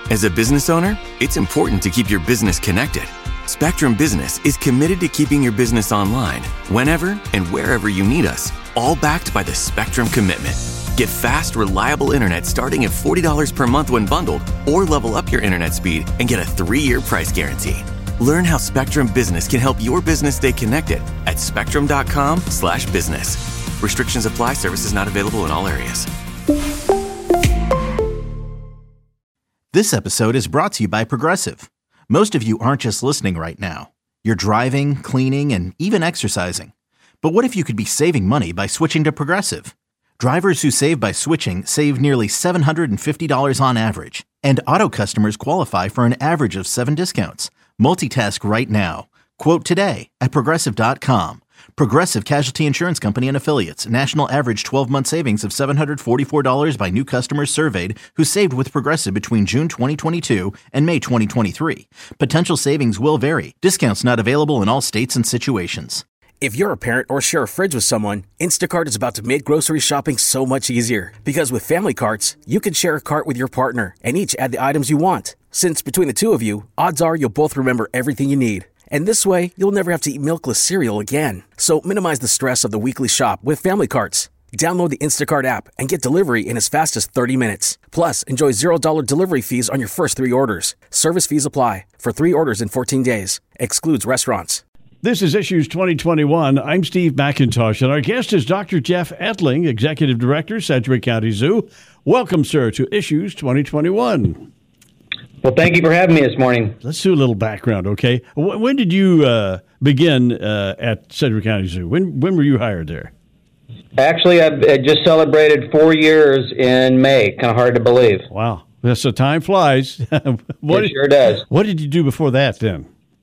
As a business owner, it's important to keep your business connected. Spectrum Business is committed to keeping your business online whenever and wherever you need us, all backed by the Spectrum Commitment. Get fast, reliable internet starting at $40 per month when bundled, or level up your internet speed and get a 3-year price guarantee. Learn how Spectrum Business can help your business stay connected at spectrum.com/business. Restrictions apply. Services not available in all areas. This episode is brought to you by Progressive. Most of you aren't just listening right now. You're driving, cleaning, and even exercising. But what if you could be saving money by switching to Progressive? Drivers who save by switching save nearly $750 on average. And auto customers qualify for an average of 7 discounts. Multitask right now. Quote today at Progressive.com. Progressive Casualty Insurance Company and Affiliates. National average 12-month savings of $744 by new customers surveyed who saved with Progressive between June 2022 and May 2023. Potential savings will vary. Discounts not available in all states and situations. If you're a parent or share a fridge with someone, Instacart is about to make grocery shopping so much easier. Because with Family Carts, you can share a cart with your partner and each add the items you want. Since between the two of you, odds are you'll both remember everything you need. And this way, you'll never have to eat milkless cereal again. So minimize the stress of the weekly shop with Family Carts. Download the Instacart app and get delivery in as fast as 30 minutes. Plus, enjoy $0 delivery fees on your first 3 orders. Service fees apply. For 3 orders in 14 days. Excludes restaurants. This is Issues 2021. I'm Steve McIntosh, and our guest is Dr. Jeff Ettling, Executive Director, Sedgwick County Zoo. Welcome, sir, to Issues 2021. Well, thank you for having me this morning. Let's do a little background, okay? When did you begin at Sedgwick County Zoo? When were you hired there? Actually, I just celebrated 4 years in May. Kind of hard to believe. Wow. So time flies. It sure does. What did you do before that then?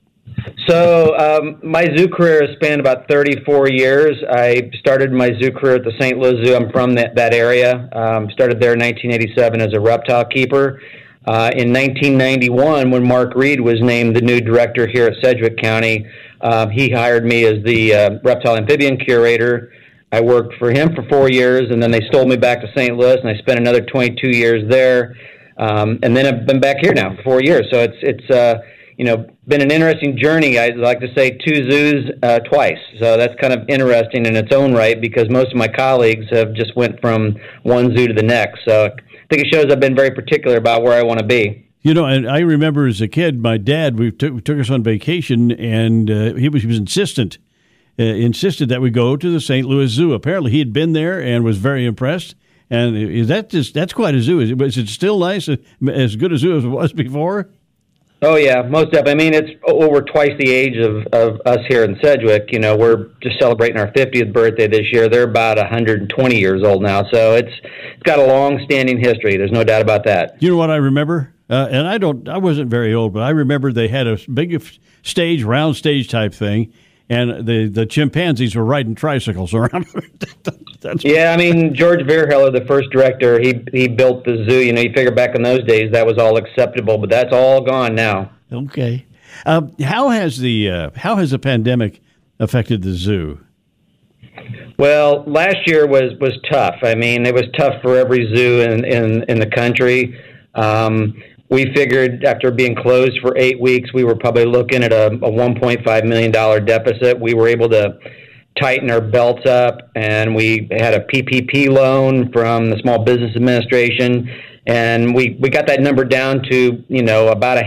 So my zoo career has spanned about 34 years. I started my zoo career at the St. Louis Zoo. I'm from that area. Started there in 1987 as a reptile keeper. In 1991, when Mark Reed was named the new director here at Sedgwick County, he hired me as the reptile amphibian curator. I worked for him for 4 years, and then they stole me back to St. Louis, and I spent another 22 years there. And then I've been back here now for 4 years. So it's been an interesting journey. I'd like to say 2 zoos twice. So that's kind of interesting in its own right because most of my colleagues have just went from one zoo to the next. So I think it shows I've been very particular about where I want to be. You know, and I remember as a kid, my dad, we took us on vacation, and he was insisted that we go to the St. Louis Zoo. Apparently, he had been there and was very impressed. And that's quite a zoo. Is it still nice, as good a zoo as it was before? Oh, yeah, most definitely. I mean, it's over twice the age of us here in Sedgwick. You know, we're just celebrating our 50th birthday this year. They're about 120 years old now, so it's got a long-standing history. There's no doubt about that. You know what I remember? And I wasn't very old, but I remember they had a big stage, round stage type thing, and the chimpanzees were riding tricycles around. Yeah, I mean, George Verheller, the first director, he built the zoo. You know, you figure back in those days that was all acceptable, but that's all gone now. Okay. How has the pandemic affected the zoo? Well, last year was tough. I mean, it was tough for every zoo in the country. We figured after being closed for 8 weeks, we were probably looking at a $1.5 million deficit. We were able to tighten our belts up, and we had a PPP loan from the Small Business Administration, and we got that number down to, about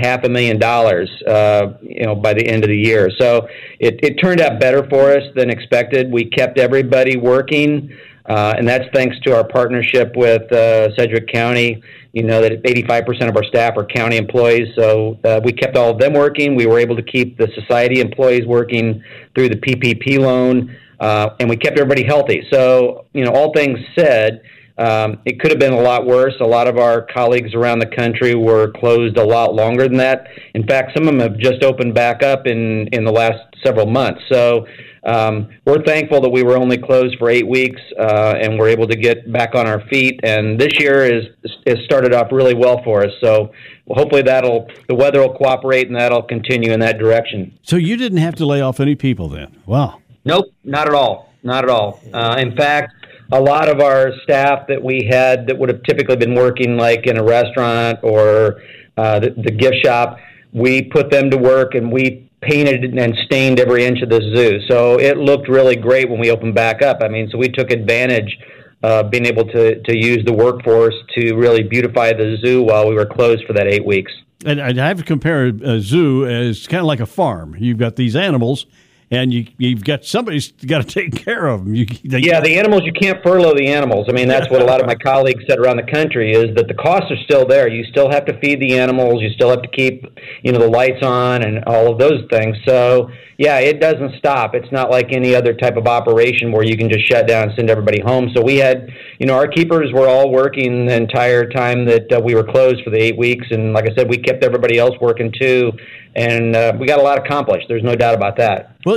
$500,000, by the end of the year. So it turned out better for us than expected. We kept everybody working, and that's thanks to our partnership with Sedgwick County. You know that 85% of our staff are county employees, so we kept all of them working. We were able to keep the society employees working through the PPP loan, and we kept everybody healthy. So, all things said, it could have been a lot worse. A lot of our colleagues around the country were closed a lot longer than that. In fact, some of them have just opened back up in the last several months. So we're thankful that we were only closed for 8 weeks, and we're able to get back on our feet. And this year has started off really well for us. So hopefully the weather will cooperate, and that'll continue in that direction. So you didn't have to lay off any people then? Wow. Nope, not at all. Not at all. In fact, a lot of our staff that we had that would have typically been working like in a restaurant or the gift shop. We put them to work, and we painted and stained every inch of the zoo. So it looked really great when we opened back up. I mean, so we took advantage of being able to use the workforce to really beautify the zoo while we were closed for that 8 weeks. And I have to compare a zoo as kind of like a farm. You've got these animals, and you've got somebody's got to take care of them. The animals, you can't furlough the animals. I mean, that's what a lot of my colleagues said around the country, is that the costs are still there. You still have to feed the animals. You still have to keep, the lights on and all of those things. So, yeah, it doesn't stop. It's not like any other type of operation where you can just shut down and send everybody home. So we had, our keepers were all working the entire time that we were closed for the 8 weeks. And like I said, we kept everybody else working too. And we got a lot accomplished. There's no doubt about that. Well,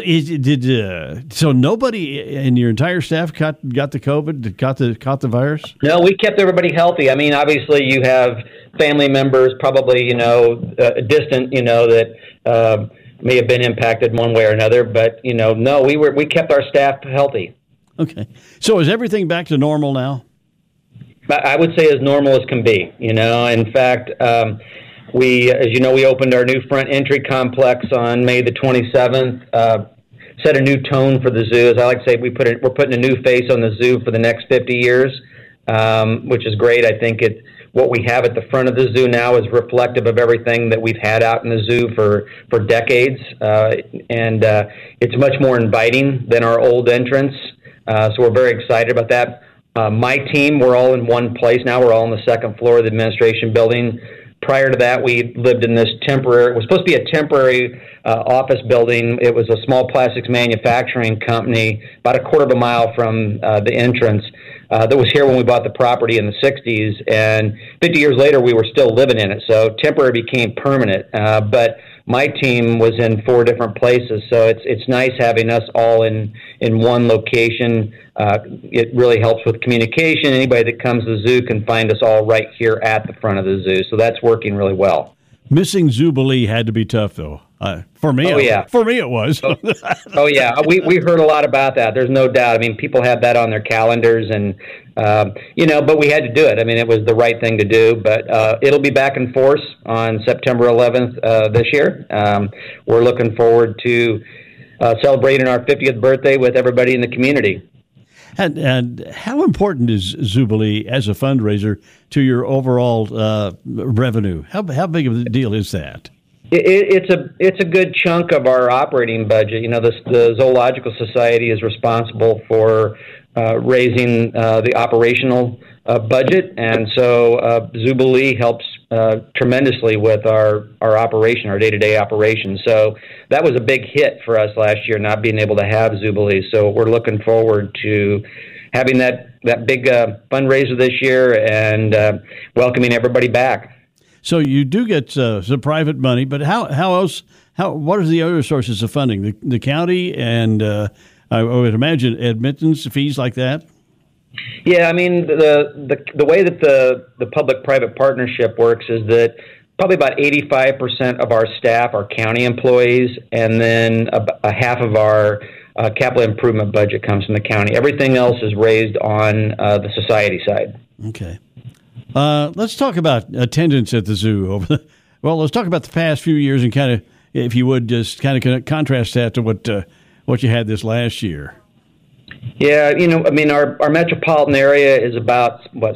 so nobody in your entire staff got the COVID, caught the virus? No, we kept everybody healthy. I mean, obviously you have family members, probably, distant, that may have been impacted one way or another. But, no, we kept our staff healthy. Okay. So is everything back to normal now? I would say as normal as can be, In fact, we opened our new front entry complex on May the 27th, set a new tone for the zoo. As I like to say, we're putting a new face on the zoo for the next 50 years, which is great. I think what we have at the front of the zoo now is reflective of everything that we've had out in the zoo for decades, and it's much more inviting than our old entrance. So we're very excited about that. My team, we're all in one place now. We're all on the second floor of the administration building. Prior to that, we lived in this it was supposed to be a temporary office building. It was a small plastics manufacturing company about a quarter of a mile from the entrance that was here when we bought the property in the 60s. And 50 years later, we were still living in it. So temporary became permanent. But my team was in 4 different places. So it's nice having us all in one location. It really helps with communication. Anybody that comes to the zoo can find us all right here at the front of the zoo. So that's working really well. Missing Zoobilee had to be tough, though. For me, for me it was. Oh yeah, we heard a lot about that. There's no doubt. I mean, people have that on their calendars, and but we had to do it. I mean, it was the right thing to do. But it'll be back in force on September 11th this year. We're looking forward to celebrating our 50th birthday with everybody in the community. And how important is Zoobilee as a fundraiser to your overall revenue? How big of a deal is that? It's a good chunk of our operating budget. The Zoological Society is responsible for raising the operational budget, and so Zoobilee helps tremendously with our operation, our day-to-day operation. So that was a big hit for us last year, not being able to have Zoobilee. So we're looking forward to having that big fundraiser this year and welcoming everybody back. So you do get some private money, but how else? What are the other sources of funding? The county and I would imagine admittance fees like that. Yeah, I mean the way that the public-private partnership works is that probably about 85% of our staff are county employees, and then a half of our capital improvement budget comes from the county. Everything else is raised on the society side. Okay. Let's talk about attendance at the zoo. Let's talk about the past few years and kind of, if you would, just kind of contrast that to what you had this last year. Yeah, our metropolitan area is about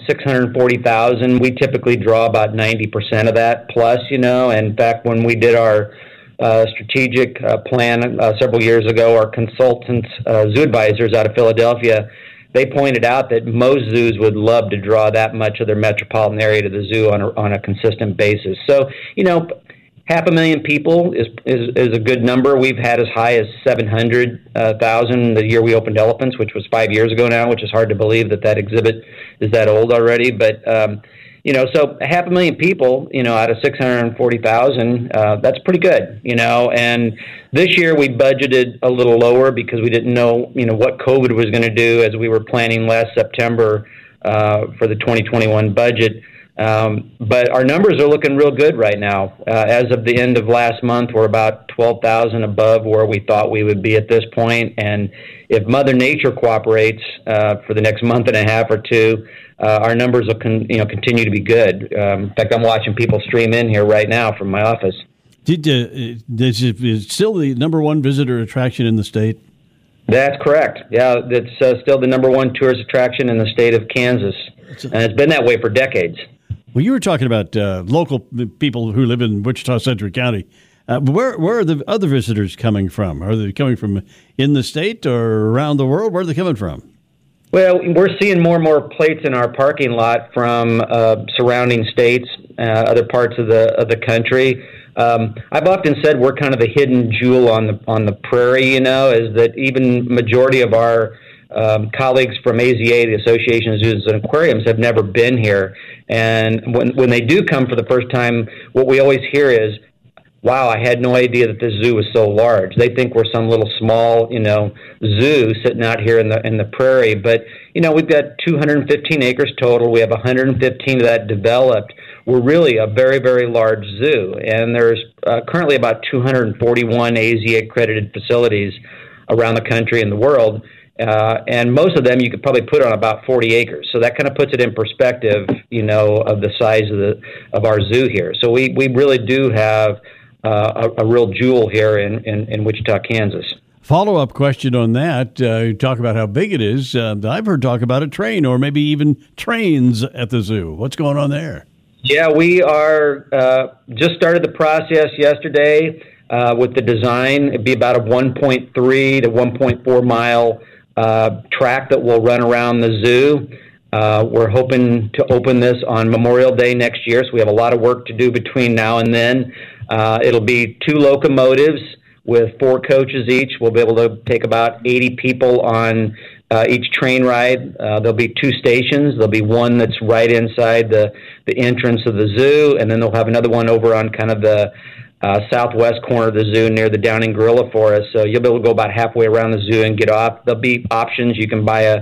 640,000. We typically draw about 90% of that plus. In fact, when we did our strategic plan several years ago, our consultants, zoo advisors out of Philadelphia, they pointed out that most zoos would love to draw that much of their metropolitan area to the zoo on a consistent basis. So, 500,000 people is a good number. We've had as high as 700,000 the year we opened Elephants, which was 5 years ago now, which is hard to believe that exhibit is that old already. But, so 500,000 people, out of 640,000, that's pretty good, And this year we budgeted a little lower because we didn't know, what COVID was going to do as we were planning last September for the 2021 budget. But our numbers are looking real good right now. As of the end of last month, we're about 12,000 above where we thought we would be at this point. And if Mother Nature cooperates for the next month and a half or two, our numbers will continue to be good. In fact, I'm watching people stream in here right now from my office. Is it still the number one visitor attraction in the state? That's correct. Yeah, it's still the number one tourist attraction in the state of Kansas. And it's been that way for decades. Well, you were talking about local people who live in Wichita-Sedgwick County. Where are the other visitors coming from? Are they coming from in the state or around the world? Where are they coming from? Well, we're seeing more and more plates in our parking lot from surrounding states, other parts of the country. I've often said we're kind of the hidden jewel on the prairie. Is that even majority of our colleagues from AZA, the Association of Zoos and Aquariums, have never been here. And when they do come for the first time, what we always hear is, wow, I had no idea that this zoo was so large. They think we're some little small, zoo sitting out here in the prairie. But, we've got 215 acres total. We have 115 of that developed. We're really a very, very large zoo. And there's currently about 241 AZA accredited facilities around the country and the world. And most of them you could probably put on about 40 acres. So that kind of puts it in perspective, of the size of our zoo here. So we really do have a real jewel here in Wichita, Kansas. Follow-up question on that. You talk about how big it is. I've heard talk about a train or maybe even trains at the zoo. What's going on there? Yeah, we are just started the process yesterday with the design. It'd be about a 1.3 to 1.4 mile track that will run around the zoo. We're hoping to open this on Memorial Day next year, so we have a lot of work to do between now and then. It'll be 2 locomotives with 4 coaches each. We'll be able to take about 80 people on each train ride. There'll be 2 stations. There'll be one that's right inside the entrance of the zoo, and then they'll have another one over on kind of the southwest corner of the zoo near the Downing Gorilla Forest. So you'll be able to go about halfway around the zoo and get off. There'll be options. You can buy a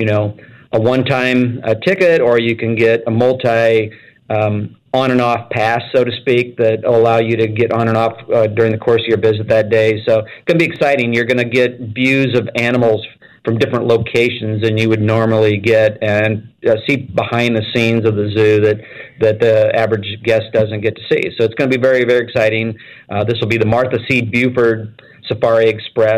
one-time ticket, or you can get a multi on and off pass, so to speak, that will allow you to get on and off during the course of your visit that day. So it's going to be exciting. You're going to get views of animals from different locations than you would normally get, and see behind the scenes of the zoo that the average guest doesn't get to see. So it's going to be very, very exciting. This will be the Martha C. Buford Safari Express.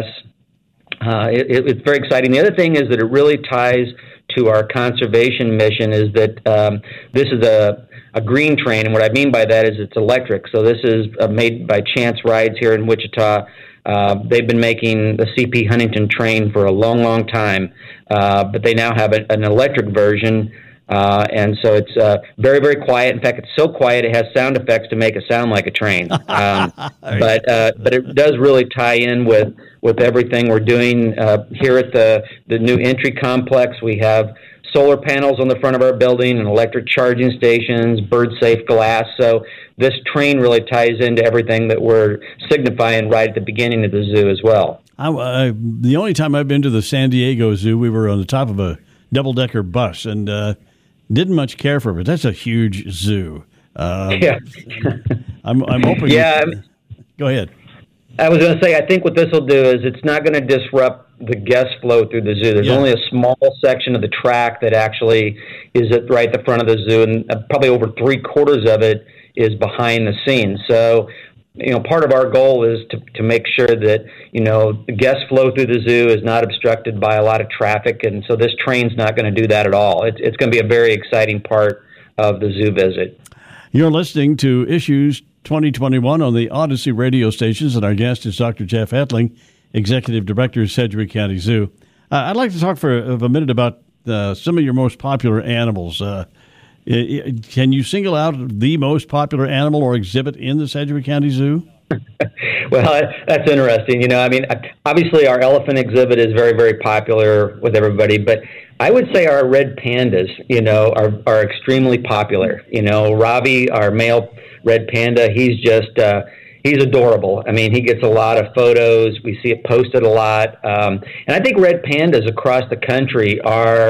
It's very exciting. The other thing is that it really ties to our conservation mission, is that this is a green train, and what I mean by that is it's electric. So this is made by Chance Rides here in Wichita. They've been making the C.P. Huntington train for a long, long time, but they now have an electric version, and so it's very, very quiet. In fact, it's so quiet it has sound effects to make it sound like a train. But it does really tie in with everything we're doing here at the new entry complex. We have solar panels on the front of our building and electric charging stations, bird-safe glass. So this train really ties into everything that we're signifying right at the beginning of the zoo as well. The only time I've been to the San Diego Zoo, we were on the top of a double-decker bus and didn't much care for it. That's a huge zoo. Yeah. I'm hoping. Yeah. Go ahead. I was going to say, I think what this will do is it's not going to disrupt the guest flow through the zoo. There's only a small section of the track that actually is at right the front of the zoo, and probably over 3/4 of it is behind the scenes. So, part of our goal is to make sure that, the guest flow through the zoo is not obstructed by a lot of traffic, and so this train's not going to do that at all. It's going to be a very exciting part of the zoo visit. You're listening to Issues 2021 on the Odyssey radio stations, and our guest is Dr. Jeff Ettling, Executive Director of Sedgwick County Zoo. I'd like to talk for a minute about some of your most popular animals. Can you single out the most popular animal or exhibit in the Sedgwick County Zoo? Well, that's interesting. Obviously our elephant exhibit is very, very popular with everybody, but I would say our red pandas, are extremely popular. Ravi, our male red panda, he's just he's adorable. He gets a lot of photos. We see it posted a lot. And I think red pandas across the country are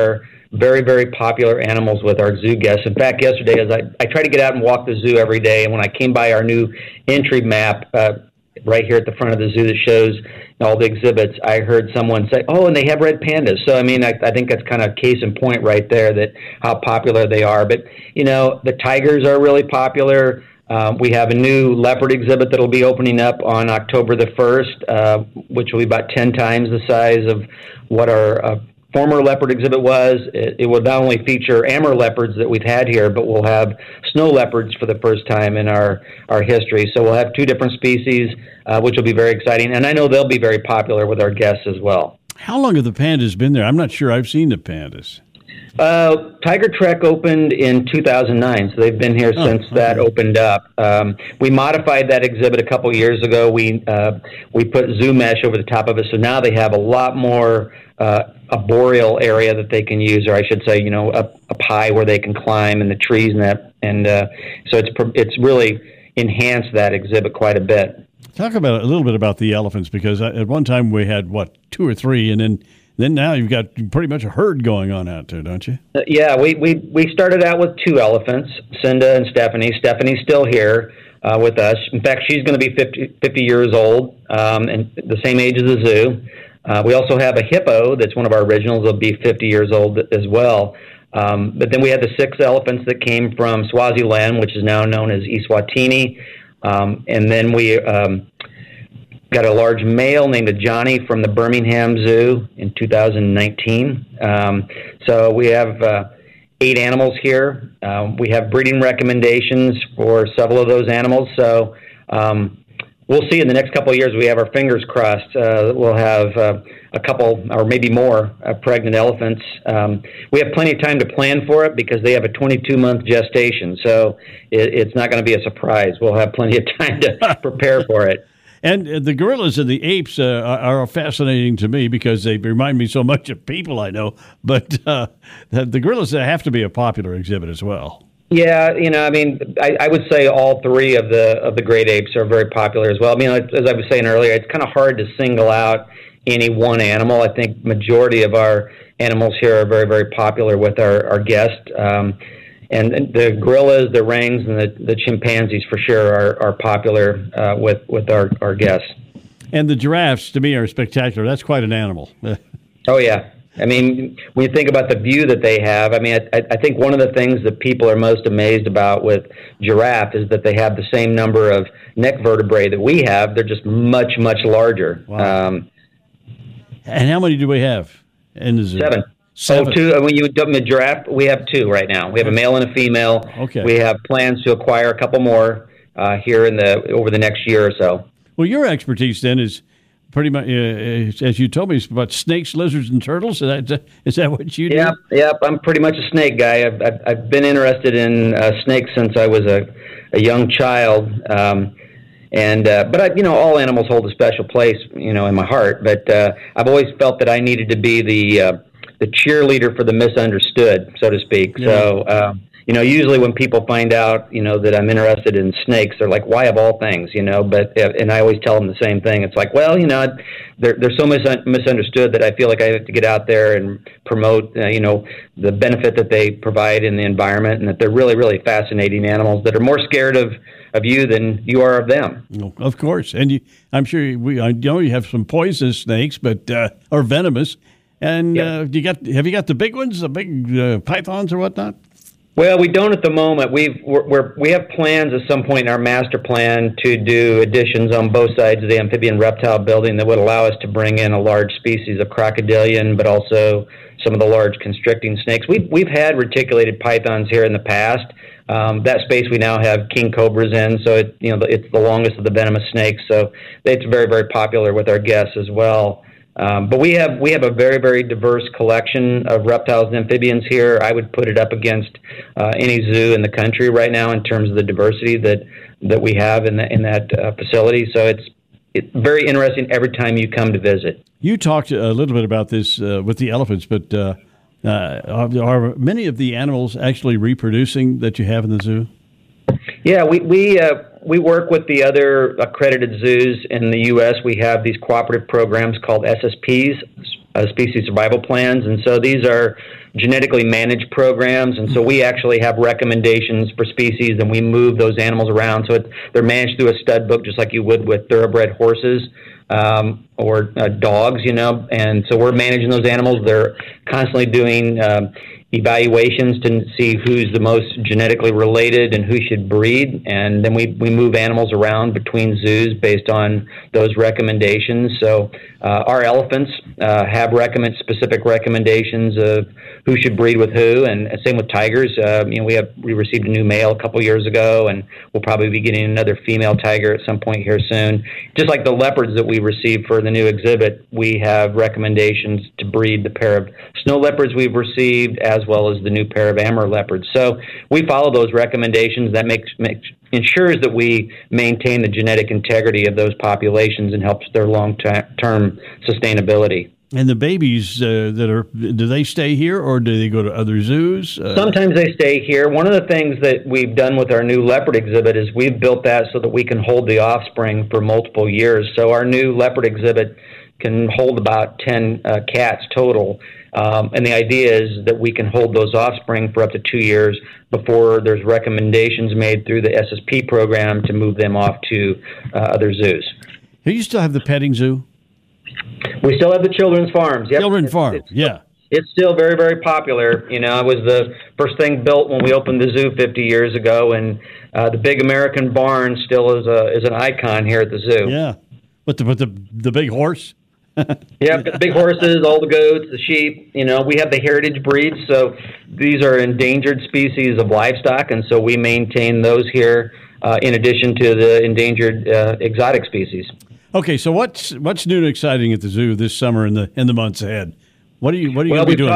very, very popular animals with our zoo guests. In fact, yesterday, as I try to get out and walk the zoo every day, and when I came by our new entry map right here at the front of the zoo that shows all the exhibits, I heard someone say, "Oh, and they have red pandas." So, I mean, I think that's kind of case in point right there, that how popular they are. But, the tigers are really popular. We have a new leopard exhibit that'll be opening up on October the 1st, which will be about 10 times the size of what our former leopard exhibit was. It will not only feature Amur leopards that we've had here, but we'll have snow leopards for the first time in our history. So we'll have 2 different species, which will be very exciting. And I know they'll be very popular with our guests as well. How long have the pandas been there? I'm not sure I've seen the pandas. Tiger Trek opened in 2009, so they've been here since that opened up. We modified that exhibit a couple years ago. We put zoo mesh over the top of it, so now they have a lot more a boreal area that they can use, or I should say, a pie where they can climb in the trees and so it's really enhanced that exhibit quite a bit. Talk about a little bit about the elephants, because at one time we had 2 or 3, and then now you've got pretty much a herd going on out there, don't you? Yeah, we started out with 2 elephants, Cinda and Stephanie. Stephanie's still here with us. In fact, she's going to be 50 years old, and the same age as the zoo. We also have a hippo that's one of our originals. Will be 50 years old as well. But then we had the 6 elephants that came from Swaziland, which is now known as Eswatini. And then we got a large male named Johnny from the Birmingham Zoo in 2019. So we have 8 animals here. We have breeding recommendations for several of those animals. So we'll see in the next couple of years. We have our fingers crossed. We'll have a couple or maybe more pregnant elephants. We have plenty of time to plan for it because they have a 22-month gestation. So it's not going to be a surprise. We'll have plenty of time to prepare for it. And the gorillas and the apes are fascinating to me because they remind me so much of people I know. But the gorillas have to be a popular exhibit as well. Yeah, I would say all 3 of the great apes are very popular as well. I mean, as I was saying earlier, it's kind of hard to single out any one animal. I think majority of our animals here are very, very popular with our guests. And the gorillas, the orangs, and the chimpanzees for sure are popular with our guests. And the giraffes, to me, are spectacular. That's quite an animal. Oh, yeah. I mean, when you think about the view that they have, I mean, I think one of the things that people are most amazed about with giraffe is that they have the same number of neck vertebrae that we have. They're just much, much larger. Wow. And how many do we have in the zoo? 7. 7. 2. When you dump a giraffe, we have 2 right now. We have a male and a female. Okay. We have plans to acquire a couple more here over the next year or so. Well, your expertise then is pretty much, as you told me, it's about snakes, lizards, and turtles. Is that what you do? Yep. I'm pretty much a snake guy. I've been interested in snakes since I was a young child. But all animals hold a special place, in my heart. But I've always felt that I needed to be the cheerleader for the misunderstood, so to speak. Yeah. So, usually when people find out, that I'm interested in snakes, they're like, why of all things, and I always tell them the same thing. It's like, well, they're so misunderstood that I feel like I have to get out there and promote, the benefit that they provide in the environment, and that they're really, really fascinating animals that are more scared of you than you are of them. Well, of course. And I'm sure I know you have some poisonous snakes, but or venomous. And have you got the big ones, the big pythons or whatnot? Well, we don't at the moment. We have plans at some point in our master plan to do additions on both sides of the amphibian reptile building that would allow us to bring in a large species of crocodilian, but also some of the large constricting snakes. We've had reticulated pythons here in the past. That space we now have king cobras in, so it's the longest of the venomous snakes. So it's very, very popular with our guests as well. But we have a very, very diverse collection of reptiles and amphibians here. I would put it up against any zoo in the country right now in terms of the diversity that we have in that facility. So it's very interesting every time you come to visit. You talked a little bit about this with the elephants, but are many of the animals actually reproducing that you have in the zoo? Yeah, we work with the other accredited zoos in the U.S. We have these cooperative programs called SSPs, species survival plans. And so these are genetically managed programs, and so we actually have recommendations for species, and we move those animals around. So they're managed through a stud book, just like you would with thoroughbred horses or dogs, and so we're managing those animals. They're constantly doing evaluations to see who's the most genetically related and who should breed, and then we move animals around between zoos based on those recommendations. So our elephants have specific recommendations of who should breed with who, and same with tigers. We received a new male a couple years ago, and we'll probably be getting another female tiger at some point here soon. Just like the leopards that we received for the new exhibit, we have recommendations to breed the pair of snow leopards we've received, as well as the new pair of Amur leopards. So we follow those recommendations. That ensures that we maintain the genetic integrity of those populations and helps their long-term sustainability. And the babies do they stay here or do they go to other zoos? Sometimes they stay here. One of the things that we've done with our new leopard exhibit is we've built that so that we can hold the offspring for multiple years. So our new leopard exhibit can hold about 10 cats total. And the idea is that we can hold those offspring for up to 2 years before there's recommendations made through the SSP program to move them off to other zoos. Do you still have the petting zoo? We still have the children's farms. Yep. Children's farms, yeah. It's still very, very popular. It was the first thing built when we opened the zoo 50 years ago, and the big American barn still is an icon here at the zoo. Yeah, but the big horse. Yeah, the big horses, all the goats, the sheep. We have the heritage breeds, so these are endangered species of livestock, and so we maintain those here in addition to the endangered exotic species. Okay, so what's new and exciting at the zoo this summer and in the months ahead? What are you going to be doing?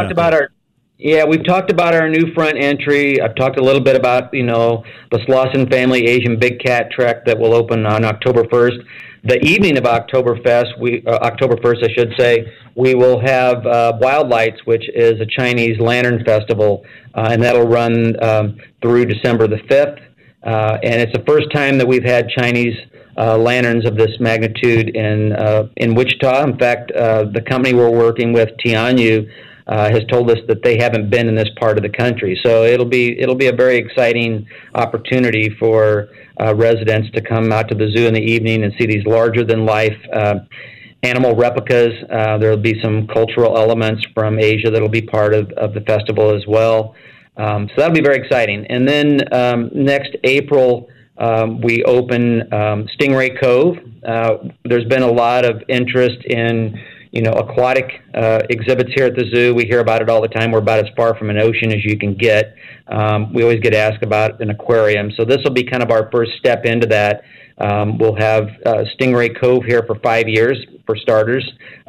We've talked about our new front entry. I've talked a little bit about the Slauson Family Asian Big Cat Trek that will open on October 1st. The evening of Oktoberfest, October 1st, I should say, we will have Wild Lights, which is a Chinese lantern festival, and that'll run through December the 5th. And it's the first time that we've had Chinese lanterns of this magnitude in Wichita. In fact, the company we're working with, Tianyu, has told us that they haven't been in this part of the country. So it'll be a very exciting opportunity for residents to come out to the zoo in the evening and see these larger-than-life animal replicas. There'll be some cultural elements from Asia that'll be part of the festival as well. So that'll be very exciting. And then next April, we open Stingray Cove. There's been a lot of interest in aquatic exhibits here at the zoo. We hear about it all the time. We're about as far from an ocean as you can get. We always get asked about an aquarium. So this will be kind of our first step into that. We'll have Stingray Cove here for 5 years, for starters.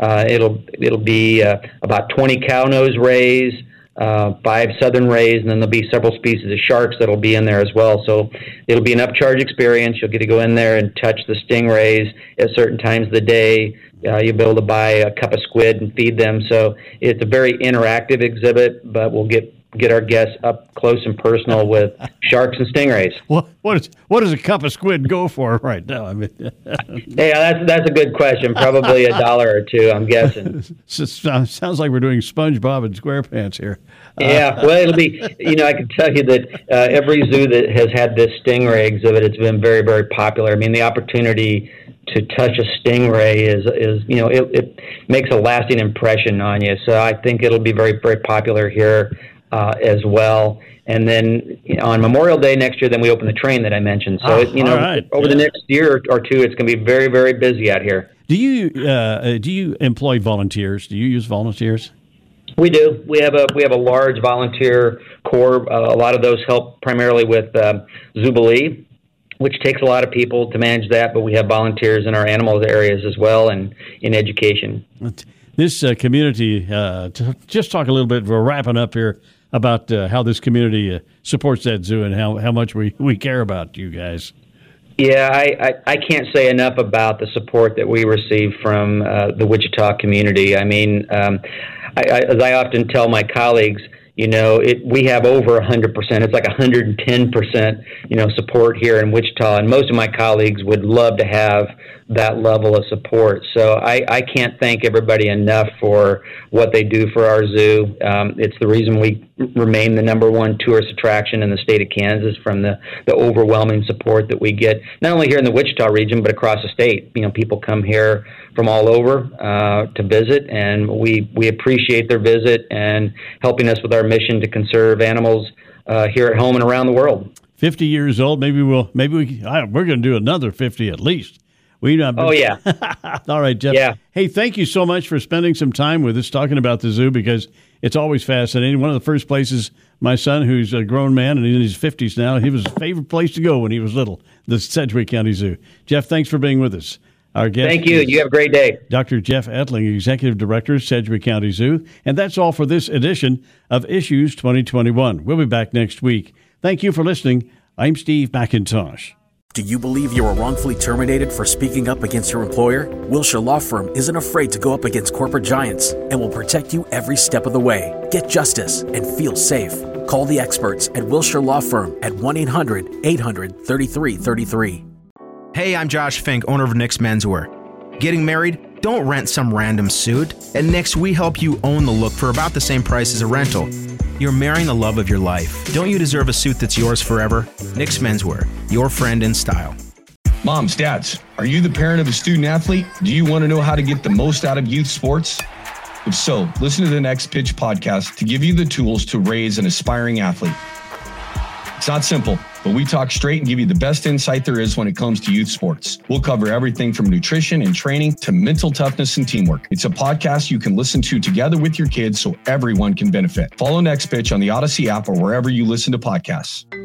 It'll be about 20 cownose rays, 5 southern rays, and then there'll be several species of sharks that'll be in there as well. So it'll be an upcharge experience. You'll get to go in there and touch the stingrays at certain times of the day. You'll be able to buy a cup of squid and feed them. So it's a very interactive exhibit, but we'll get our guests up close and personal with sharks and stingrays. What does a cup of squid go for right now? I mean, yeah, that's a good question. Probably $1 or $2, I'm guessing. Sounds like we're doing SpongeBob and SquarePants here. Yeah, well, it'll be. I can tell you that every zoo that has had this stingray exhibit, it's been very, very popular. I mean, the opportunity to touch a stingray is it makes a lasting impression on you. So I think it'll be very, very popular here as well. And then on Memorial Day next year, then we open the train that I mentioned. So over the next year or two, it's going to be very, very busy out here. Do you employ volunteers? Do you use volunteers? We do. We have a large volunteer corps. A lot of those help primarily with Zubilee, which takes a lot of people to manage that, but we have volunteers in our animals areas as well and in education. This community, just talk a little bit, we're wrapping up here, about how this community supports that zoo and how much we care about you guys. Yeah, I can't say enough about the support that we receive from the Wichita community. I mean, as I often tell my colleagues, we have over 100%. It's like 110%, support here in Wichita. And most of my colleagues would love to have that level of support. So I can't thank everybody enough for what they do for our zoo. It's the reason we remain the number one tourist attraction in the state of Kansas, from the overwhelming support that we get, not only here in the Wichita region, but across the state. People come here from all over to visit, and we appreciate their visit and helping us with our mission to conserve animals here at home and around the world. 50 years old. We're going to do another 50 at least. Oh, yeah. All right, Jeff. Yeah. Hey, thank you so much for spending some time with us talking about the zoo, because it's always fascinating. One of the first places my son, who's a grown man and in his 50s now, he was his favorite place to go when he was little, the Sedgwick County Zoo. Jeff, thanks for being with us. Our guest. Thank you. You have a great day. Dr. Jeff Ettling, Executive Director, Sedgwick County Zoo. And that's all for this edition of Issues 2021. We'll be back next week. Thank you for listening. I'm Steve McIntosh. Do you believe you were wrongfully terminated for speaking up against your employer? Wilshire Law Firm isn't afraid to go up against corporate giants and will protect you every step of the way. Get justice and feel safe. Call the experts at Wilshire Law Firm at 1-800-800-3333. Hey, I'm Josh Fink, owner of Nick's Menswear. Getting married? Don't rent some random suit. At Nick's, we help you own the look for about the same price as a rental. You're marrying the love of your life. Don't you deserve a suit that's yours forever? Nick's Menswear, your friend in style. Moms, dads, are you the parent of a student athlete? Do you want to know how to get the most out of youth sports? If so, listen to the Next Pitch podcast to give you the tools to raise an aspiring athlete. It's not simple, but we talk straight and give you the best insight there is when it comes to youth sports. We'll cover everything from nutrition and training to mental toughness and teamwork. It's a podcast you can listen to together with your kids so everyone can benefit. Follow Next Pitch on the Odyssey app or wherever you listen to podcasts.